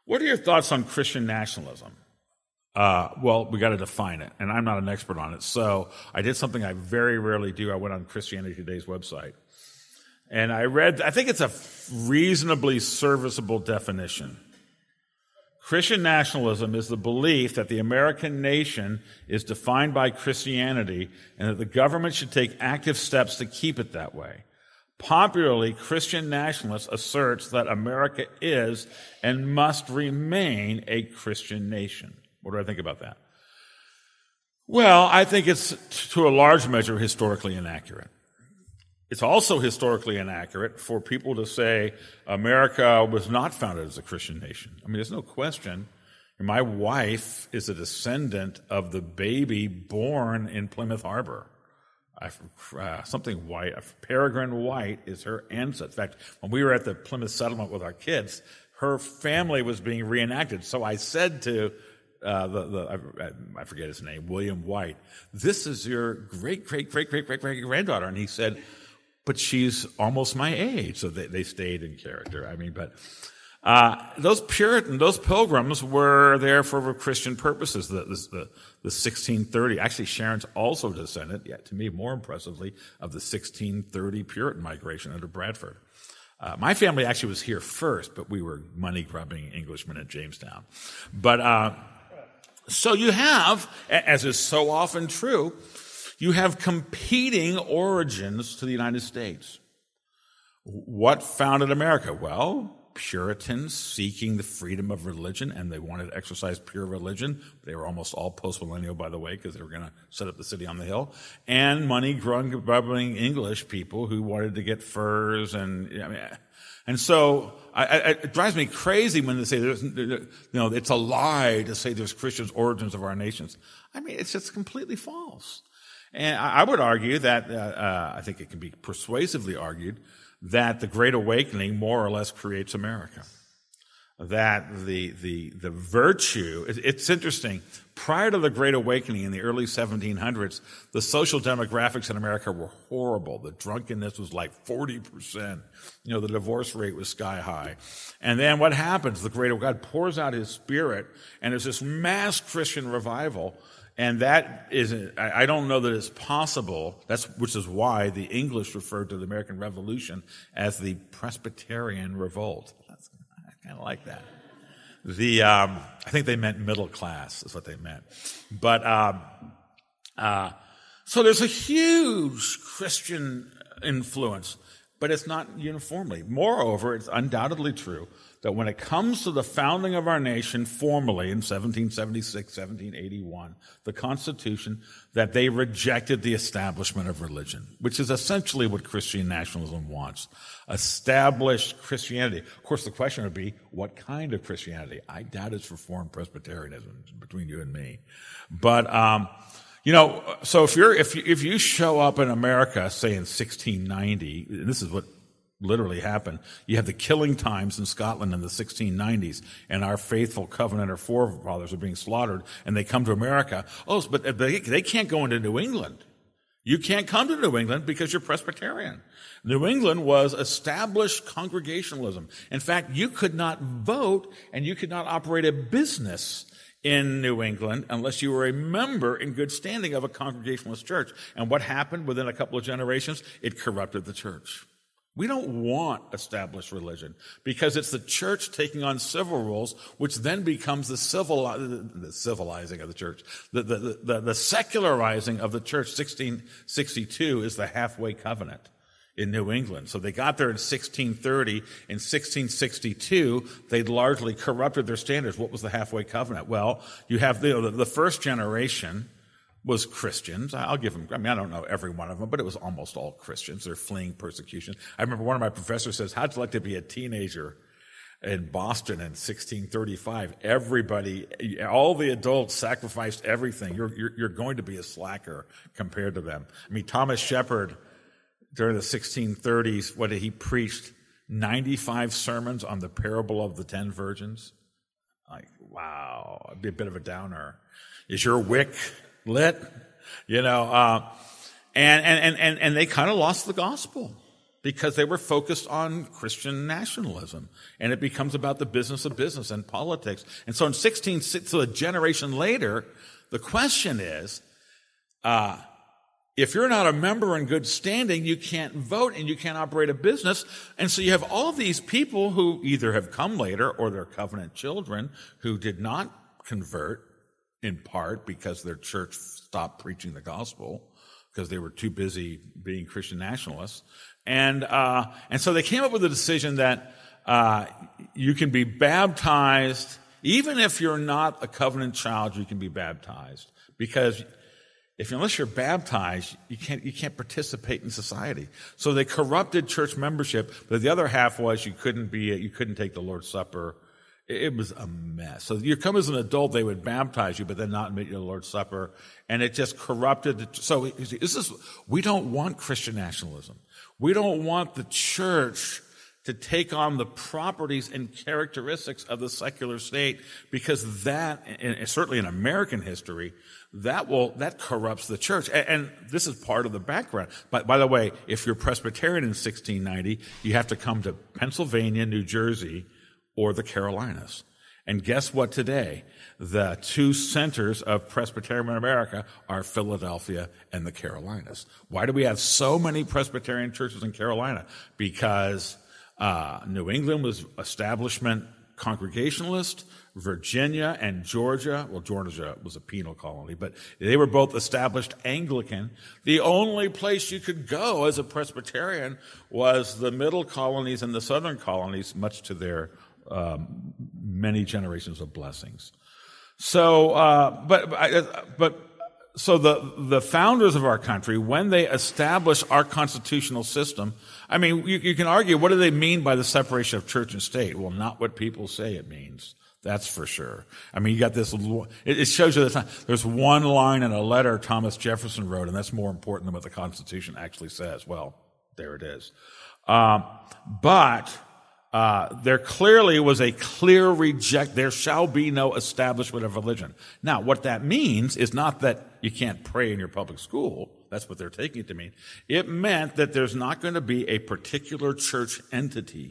What are your thoughts on Christian nationalism? Well, we got to define it, and I'm not an expert on it. So I did something I very rarely do. I went on Christianity Today's website, and I think it's a reasonably serviceable definition. Christian nationalism is the belief that the American nation is defined by Christianity and that the government should take active steps to keep it that way. Popularly, Christian nationalists asserts that America is and must remain a Christian nation. What do I think about that? Well, I think it's, to a large measure, historically inaccurate. It's also historically inaccurate for people to say America was not founded as a Christian nation. I mean, there's no question. My wife is a descendant of the baby born in Plymouth Harbor. Something White, Peregrine White is her ancestor. In fact, when we were at the Plymouth settlement with our kids, her family was being reenacted. So I said to I forget his name, William White, "This is your great-great-great-great-great-great-granddaughter." And he said, "But she's almost my age." So they stayed in character. I mean, but those Pilgrims were there for Christian purposes. The 1630, actually Sharon's also descendant, yet to me more impressively, of the 1630 Puritan migration under Bradford. My family actually was here first, but we were money-grubbing Englishmen at Jamestown. But so you have, as is so often true, you have competing origins to the United States. What founded America? Well, Puritans seeking the freedom of religion, and they wanted to exercise pure religion. They were almost all post-millennial, by the way, because they were going to set up the city on the hill. And money-grubbing English people who wanted to get furs and so it drives me crazy when they say it's a lie to say there's Christian origins of our nations. I mean, it's just completely false. And I would argue that I think it can be persuasively argued that the Great Awakening more or less creates America. That the virtue, it's interesting. Prior to the Great Awakening in the early 1700s, the social demographics in America were horrible. The drunkenness was like 40%. The divorce rate was sky high. And then what happens? God pours out His Spirit, and there's this mass Christian revival. And that is, I don't know that it's possible, which is why the English referred to the American Revolution as the Presbyterian Revolt. I kind of like that. I think they meant middle class is what they meant. But, so there's a huge Christian influence, but it's not uniformly. Moreover, it's undoubtedly true that when it comes to the founding of our nation formally in 1776, 1781, the Constitution, that they rejected the establishment of religion, which is essentially what Christian nationalism wants. Established Christianity. Of course, the question would be, what kind of Christianity? I doubt it's Reformed Presbyterianism between you and me. But, so if you show up in America, say in 1690, and this is what literally happened. You have the killing times in Scotland in the 1690s, and our faithful Covenanter forefathers are being slaughtered, and they come to America. Oh, but they can't go into New England. You can't come to New England because you're Presbyterian. New England was established Congregationalism. In fact, you could not vote, and you could not operate a business in New England unless you were a member in good standing of a Congregationalist church. And what happened within a couple of generations? It corrupted the church. We don't want established religion because it's the church taking on civil rules, which then becomes the civilizing of the church. The secularizing of the church. 1662 is the halfway covenant in New England. So they got there in 1630. In 1662, they'd largely corrupted their standards. What was the halfway covenant? Well, you have the first generation was Christians. I'll give them, I don't know every one of them, but it was almost all Christians. They're fleeing persecution. I remember one of my professors says, how'd you like to be a teenager in Boston in 1635? Everybody, all the adults sacrificed everything. You're going to be a slacker compared to them. I mean, Thomas Shepard, during the 1630s, what did he preached? 95 sermons on the parable of the 10 virgins. Like, wow, it'd be a bit of a downer. Is your wick lit? And they kind of lost the gospel. because they were focused on Christian nationalism. And it becomes about the business of business and politics. And so so a generation later, the question is, if you're not a member in good standing, you can't vote and you can't operate a business. And so you have all these people who either have come later or they're covenant children who did not convert, in part because their church stopped preaching the gospel because they were too busy being Christian nationalists. And so they came up with a decision that you can be baptized, even if you're not a covenant child, you can be baptized. Because unless you're baptized, you can't participate in society. So they corrupted church membership, but the other half was you couldn't take the Lord's Supper. It was a mess. So you come as an adult, they would baptize you, but then not admit you to the Lord's Supper, and it just corrupted. So we don't want Christian nationalism. We don't want the church to take on the properties and characteristics of the secular state, because that, and certainly in American history, that corrupts the church. And this is part of the background. But by the way, if you're Presbyterian in 1690, you have to come to Pennsylvania, New Jersey, or the Carolinas. And guess what today? The two centers of Presbyterian America are Philadelphia and the Carolinas. Why do we have so many Presbyterian churches in Carolina? Because New England was establishment Congregationalist, Virginia and Georgia. Well, Georgia was a penal colony, but they were both established Anglican. The only place you could go as a Presbyterian was the middle colonies and the southern colonies, much to their many generations of blessings. So, so the founders of our country, when they established our constitutional system, I mean, you can argue, what do they mean by the separation of church and state? Well, not what people say it means. That's for sure. I mean, you got this, it shows you that there's one line in a letter Thomas Jefferson wrote, and that's more important than what the Constitution actually says. Well, there it is. There clearly was a clear there shall be no establishment of religion. Now, what that means is not that you can't pray in your public school. That's what they're taking it to mean. It meant that there's not going to be a particular church entity,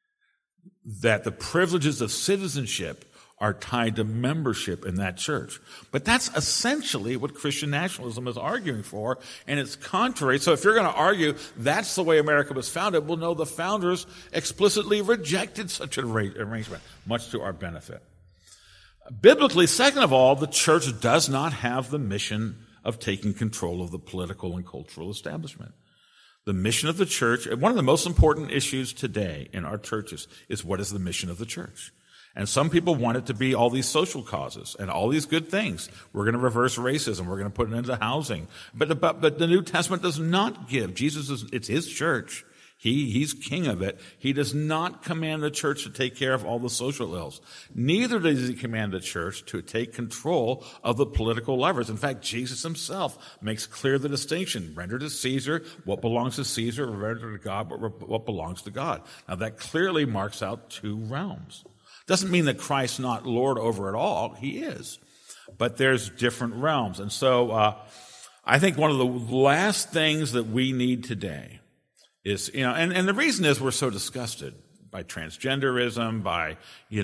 that the privileges of citizenship are tied to membership in that church. But that's essentially what Christian nationalism is arguing for, and it's contrary. So if you're going to argue that's the way America was founded, well, no, the founders explicitly rejected such an arrangement, much to our benefit. Biblically, second of all, the church does not have the mission of taking control of the political and cultural establishment. The mission of the church, one of the most important issues today in our churches is, what is the mission of the church? And some people want it to be all these social causes and all these good things. We're going to reverse racism. We're going to put an end to housing. But the New Testament does not give. It's his church. He's king of it. He does not command the church to take care of all the social ills. Neither does he command the church to take control of the political levers. In fact, Jesus himself makes clear the distinction. Render to Caesar what belongs to Caesar, render to God what belongs to God. Now that clearly marks out two realms. Doesn't mean that Christ's not Lord over it all. He is. But there's different realms. And so I think one of the last things that we need today is, and the reason is we're so disgusted by transgenderism, by,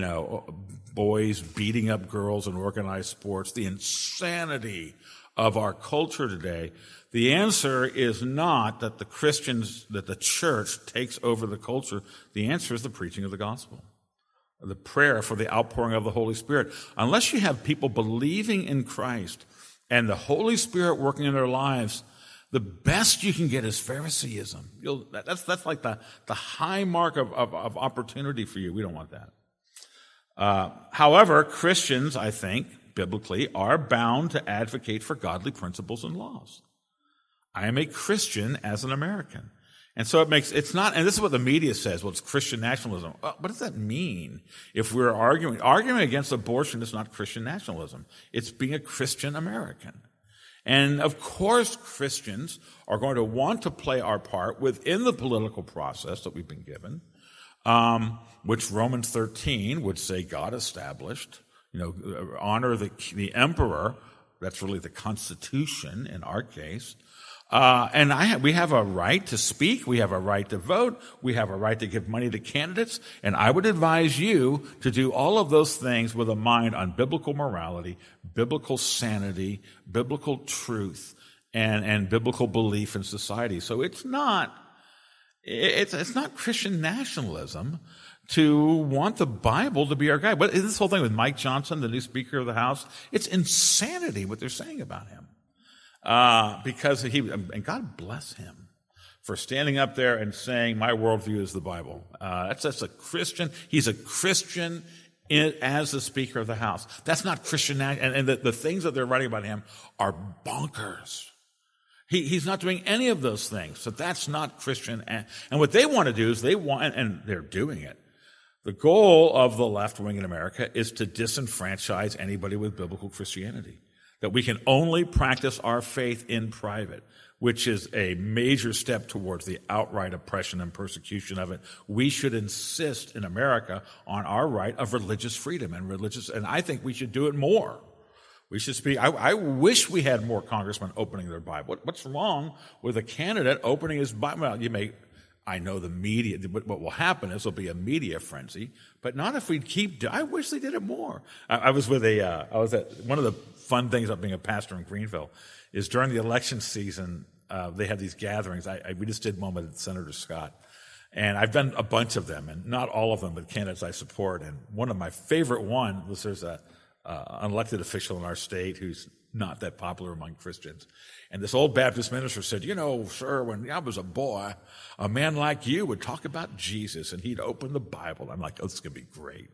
boys beating up girls in organized sports, the insanity of our culture today. The answer is not that the church takes over the culture. The answer is the preaching of the gospel. The prayer for the outpouring of the Holy Spirit. Unless you have people believing in Christ and the Holy Spirit working in their lives, the best you can get is Phariseeism. That's like the high mark of opportunity for you. We don't want that. However, Christians, I think, biblically, are bound to advocate for godly principles and laws. I am a Christian as an American. And so it's not, and this is what the media says, well, it's Christian nationalism. What does that mean? If we're arguing against abortion is not Christian nationalism. It's being a Christian American. And of course, Christians are going to want to play our part within the political process that we've been given, which Romans 13 would say God established. Honor the emperor. That's really the Constitution in our case. And we have a right to speak. We have a right to vote. We have a right to give money to candidates. And I would advise you to do all of those things with a mind on biblical morality, biblical sanity, biblical truth, and biblical belief in society. So it's not Christian nationalism to want the Bible to be our guide. But this whole thing with Mike Johnson, the new Speaker of the House, it's insanity what they're saying about him. Because and God bless him for standing up there and saying, my worldview is the Bible. That's a Christian. He's a Christian as the Speaker of the House. That's not Christian. And the things that they're writing about him are bonkers. He's not doing any of those things. So that's not Christian. And what they want to do is and they're doing it. The goal of the left wing in America is to disenfranchise anybody with biblical Christianity. That we can only practice our faith in private, which is a major step towards the outright oppression and persecution of it. We should insist in America on our right of religious freedom and I think we should do it more. We should speak. I wish we had more congressmen opening their Bible. What's wrong with a candidate opening his Bible? Well, I know the media, what will happen is there'll be a media frenzy, but not if we I wish they did it more. I was at one of the fun things about being a pastor in Greenville is during the election season, they have these gatherings. We just did one with Senator Scott. And I've done a bunch of them, and not all of them, but candidates I support. And one of my favorite was there's an elected official in our state who's not that popular among Christians. And this old Baptist minister said, sir, when I was a boy, a man like you would talk about Jesus and he'd open the Bible. I'm like, this is going to be great.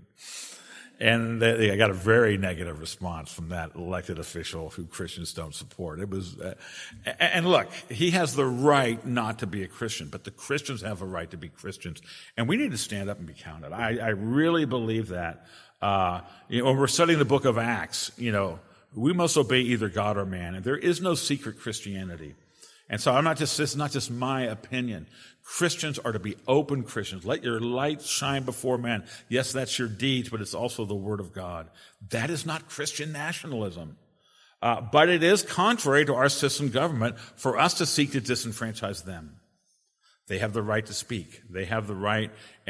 And I got a very negative response from that elected official who Christians don't support. It was, and look, he has the right not to be a Christian, but the Christians have a right to be Christians. And we need to stand up and be counted. I really believe that. When we're studying the book of Acts, we must obey either God or man, and there is no secret Christianity. And so this is not just my opinion. Christians are to be open Christians. Let your light shine before men. Yes, that's your deeds, but it's also the Word of God. That is not Christian nationalism. But it is contrary to our system government for us to seek to disenfranchise them. They have the right to speak. They have the right,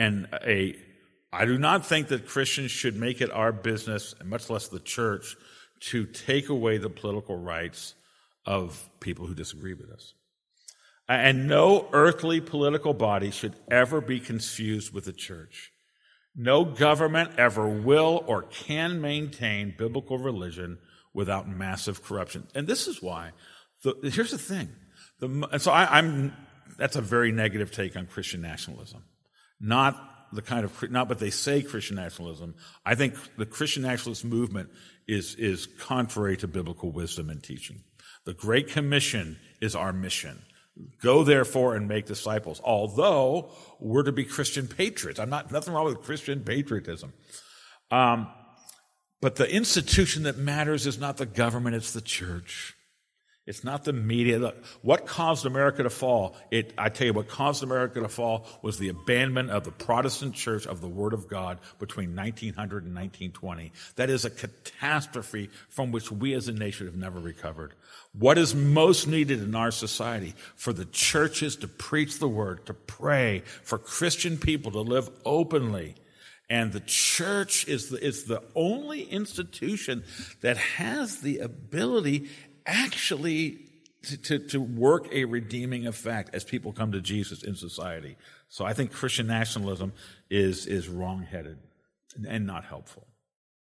I do not think that Christians should make it our business, and much less the church, to take away the political rights of people who disagree with us. And no earthly political body should ever be confused with the church. No government ever will or can maintain biblical religion without massive corruption. And this is why. Here's the thing. That's a very negative take on Christian nationalism. Not what they say Christian nationalism. I think the Christian nationalist movement is contrary to biblical wisdom and teaching. The Great Commission is our mission. Go therefore and make disciples. Although we're to be Christian patriots. Nothing wrong with Christian patriotism. But the institution that matters is not the government, it's the church. It's not the media. Look, what caused America to fall? I tell you, what caused America to fall was the abandonment of the Protestant church of the Word of God between 1900 and 1920. That is a catastrophe from which we as a nation have never recovered. What is most needed in our society? For the churches to preach the Word, to pray, for Christian people to live openly. And the church is the only institution that has the ability actually to work a redeeming effect as people come to Jesus in society. So I think Christian nationalism is wrong-headed and not helpful.